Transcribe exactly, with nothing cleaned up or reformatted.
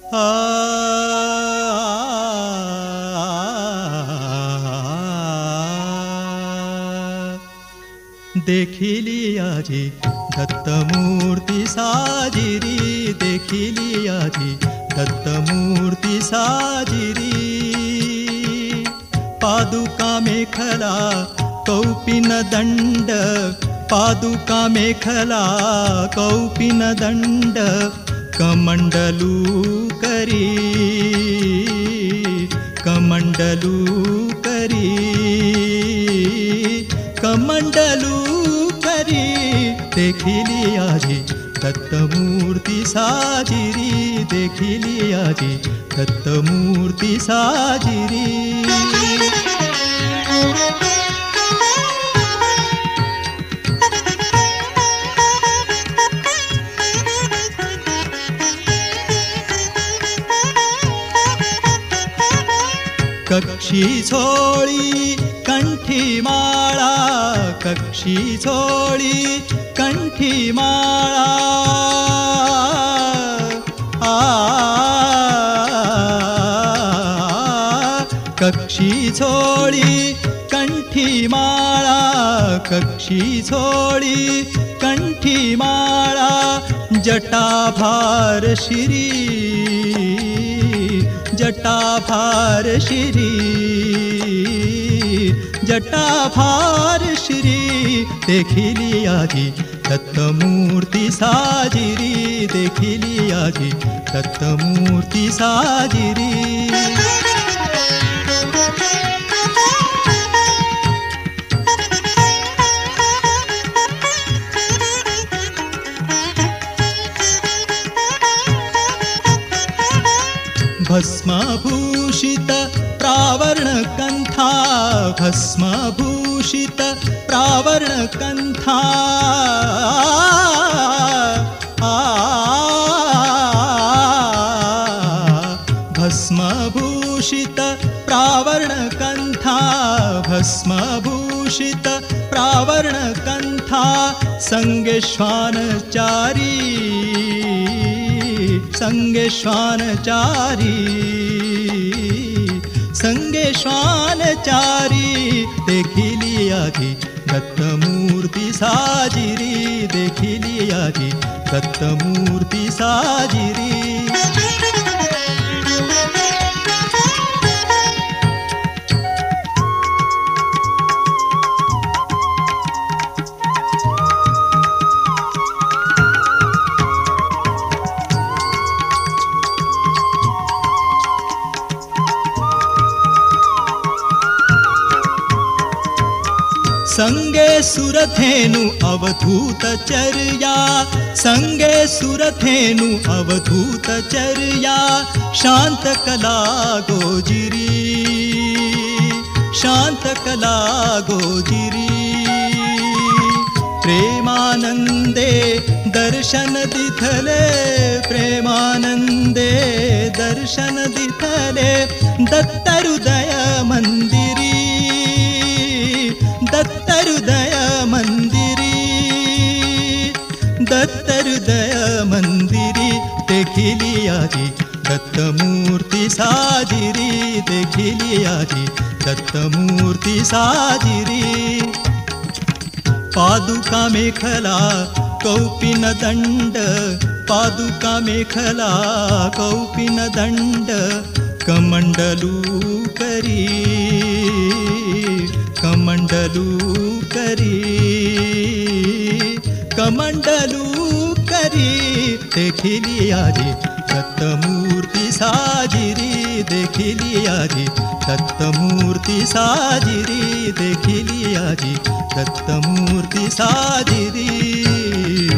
आ देखिली आजी दत्तमूर्ती साजिरी, देखिली आजी दत्तमूर्ती साजिरी. पादुका मेखला कौपिन दंड, पादुका मेखला कौपिन दंड, कमंडलू करी कमंडलू करी कमंडलू करी. देखिली आजी दत्तमूर्ती साजिरी, देखिली आजी दत्तमूर्ती साजिरी. कक्षी झोळी कंठी माळा, कक्षी झोळी कंठी माळा. आ कक्षी झोळी कंठी माळा, कक्षी झोळी कंठी माळा. जटाभार शिरी, जटाभार शिरी, जटाभार श्री. देखिली आजी दत्तमूर्ती साजिरी, देखिली आजी दत्तमूर्ती साजिरी. भस्मभूषित प्रावर्ण कंथा, भस्मभूषित प्रावर्ण कंथा. भस्मभूषित प्रावर्ण कंथा, भस्मभूषित प्रावर्ण कंथा. संगे श्वानचारी, संगे श्वानचारी, संगे श्वानचारी. देखिली आजी दत्तमूर्ती साजिरी, देखिली आजी दत्तमूर्ती साजिरी. संगे सुरथेनु अवधूत चर्या, संगे सुरथेनु अवधूत चर्या. शांत कला गोजिरी, शांत कला गोजिरी. प्रेमानंदे दर्शन दिथले, प्रेमानंदे दर्शन दिथले. दत्तहृदय मंदिरी, दत्तहृदय मंदिरी, दत्तहृदय मंदिरी. देखिली आजी दत्तमूर्ती साजिरी, देखिली आजी दत्तमूर्ती साजिरी. पादुका मेखला कौपिन दंड, पादुका मेखला कौपिन दंड. कमंडलू करी कमंडलू करी कमंडलू करी. देखिली आजी दत्तमूर्ती साजिरी, देखिली आजी दत्तमूर्ती साजिरी, देखिली आजी दत्तमूर्ती साजिरी.